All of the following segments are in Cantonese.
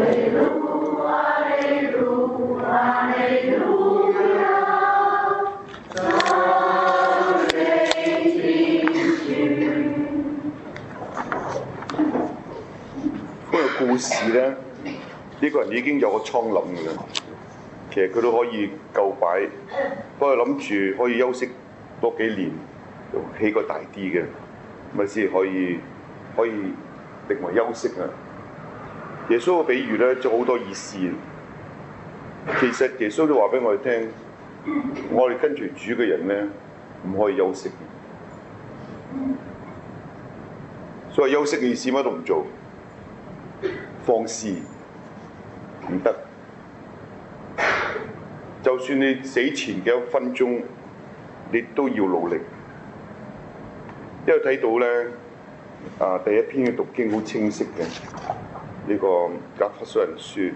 故事咧，呢個人已經有個蒼諗嘅啦。其實佢都可以夠擺，不過諗住可以休息多幾年，起個大啲嘅，咪先可以定為休息啊。耶穌嘅比喻咧，就好多意思。其實耶穌都話俾我哋聽，我哋跟隨主嘅人咧，唔可以休息。所以休息嘅意思乜都唔做。放肆唔得，就算你死前嘅1分鐘，你都要努力。因為睇到咧，第一篇嘅讀經好清晰嘅，呢個加弗所人書，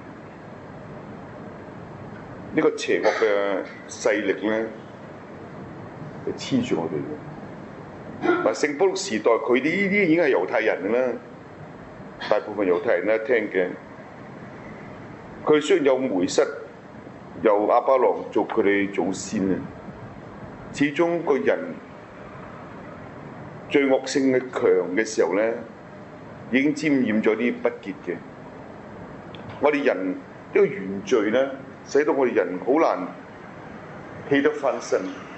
呢個邪惡嘅勢力咧，係黐住我哋嘅。嗱，聖保祿時代佢哋呢啲已經係猶太人啦。大部分猶太人咧聽嘅，佢雖然有梅瑟、有亞巴郎做佢哋祖先啊，始終個人罪惡性嘅強嘅時候咧，已經沾染咗啲不潔嘅。我哋人呢個原罪咧，使到我哋人好難起得翻身。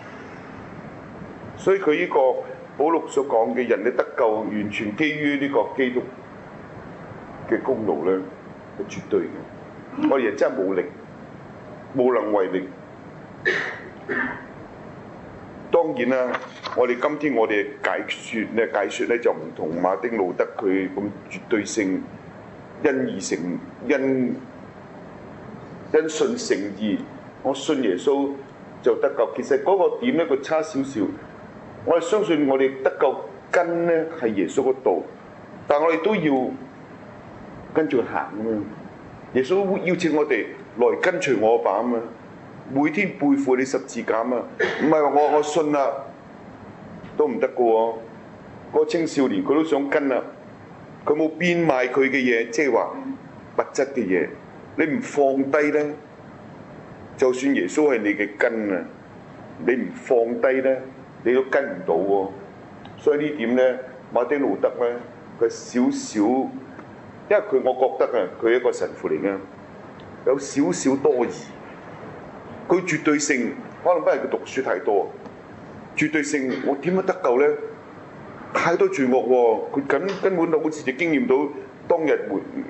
所以佢呢個保祿所講嘅人嘅得救，完全基於呢個基督嘅功勞咧，係絕對嘅。我哋人真係冇力，無能為力。當然啦，我哋今天我哋解説咧就唔同馬丁路德佢咁絕對性，因信成義，我信耶穌就得救。其實嗰個點咧，佢差少少。我哋相信我哋得救根咧係耶穌嗰度，但我哋都要跟住行啊嘛！耶穌邀請我哋來跟隨我吧啊嘛！每天背負你十字架啊嘛！唔係話我信啦都唔得嘅喎。嗰個青少年佢都想跟啦，佢冇變賣佢嘅嘢，即係話物質嘅嘢。你唔放低咧，就算耶穌係你嘅根啊，你唔放低咧，你都跟唔到喎。所以呢點咧，馬丁路德咧，佢少少。因為我覺得啊，佢係一個神父嚟嘅，有少少多疑。佢絕對性可能不係佢讀書太多，絕對性我點樣得救咧？太多罪惡喎，佢根本就好似就經驗到當日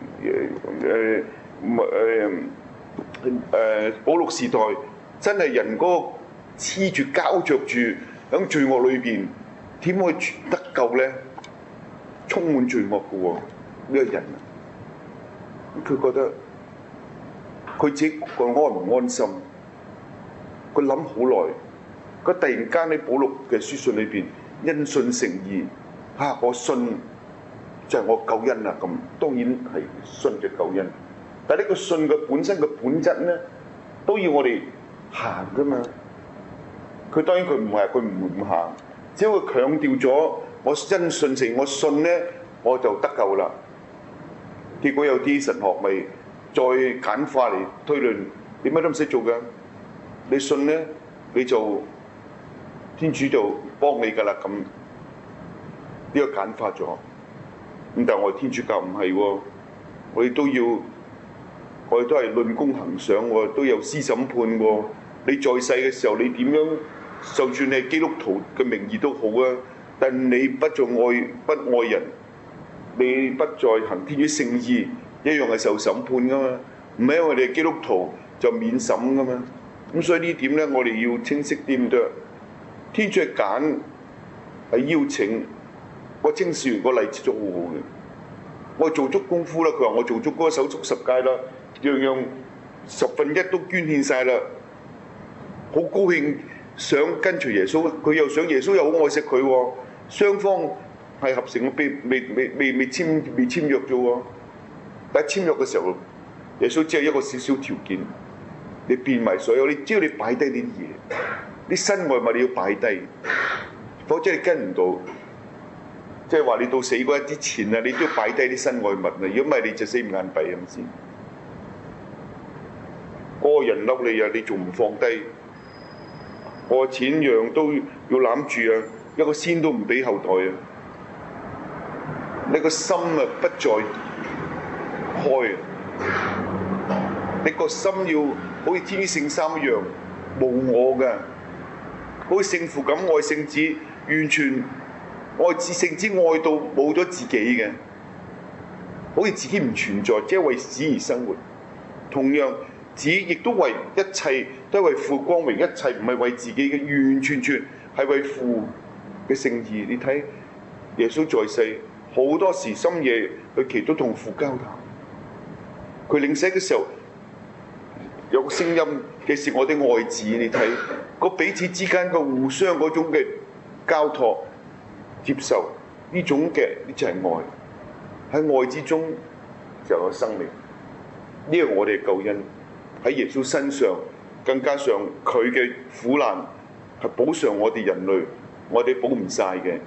保祿時代真係人嗰個黐住膠着住喺罪惡裏邊，點可以得救咧？充滿罪惡嘅喎，呢個人。佢覺得佢自己個安唔安心，佢諗好耐，佢突然間喺保祿嘅書信裏邊，因信成義，我信就係我救恩啦咁。當然係信嘅救恩，但係呢個信嘅本身嘅本質咧，都要我哋行噶嘛。佢當然佢唔行，只要佢強調咗我因信成，我信咧我就得救啦。結果有啲神學咪再簡化嚟推論，點解都唔使做㗎？你信咧，你就天主就幫你㗎啦咁。呢個簡化咗。咁但係我哋天主教唔係喎，我哋都係論功行賞喎，都有私審判喎。你在世嘅時候，你點樣？就算你係基督徒嘅名義都好啊，但你不愛人。你不再行天主聖義，一樣係受審判噶嘛？唔係因為你係基督徒就免審噶嘛？咁所以呢點咧，我哋要清晰啲咁多。天主係揀係邀請，個青少年個例子都好好嘅。我做足功夫啦，佢話我做足嗰手足10戒啦，樣1/10都捐獻晒啦，好高興想跟隨耶穌，佢又想耶穌又好愛惜佢喎，雙方係合成嘅，未簽約啫喎。但係簽約嘅時候，耶穌只係一個少少條件，你變埋所有，只要你擺低啲嘢，啲身外物你要擺低，否則你跟唔到。即係話你到死嗰一之前啊，你都要擺低啲身外物啊！如果唔係你就死唔眼閉係咪先？ 嗰個人嬲你啊，你仲唔放低？我錢樣都要攬住啊，一個先都唔俾後代啊！你個心啊不再開啊！你個心要好似天主聖三一樣無我嘅，好似聖父咁愛聖子，完全愛至聖子愛到冇咗自己嘅，好似自己唔存在，即係為子而生活。同樣，子亦都為一切，都係為父光榮，一切唔係為自己嘅，完完全全係為父嘅聖意。你睇耶穌在世好多時深夜佢祈禱同父交談，佢領洗嘅時候有個聲音嘅是我的愛子。你睇個彼此之間個互相嗰種嘅交託接受，呢種嘅呢就係愛，喺愛之中就有生命。呢個我哋嘅救恩喺耶穌身上，更加上佢嘅苦難係補償我哋人類，我哋補唔晒嘅，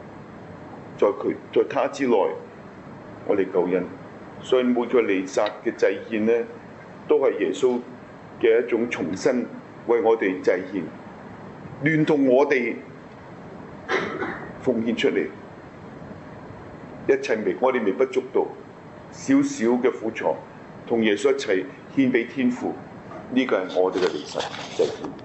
在他之內，我哋救恩。所以每個彌撒嘅祭獻呢，都係耶穌嘅一種重新為我哋祭獻，聯同我哋奉獻出嚟，一切我哋微不足道，少少嘅苦楚，同耶穌一齊獻俾天父，呢個係我哋嘅彌撒祭獻。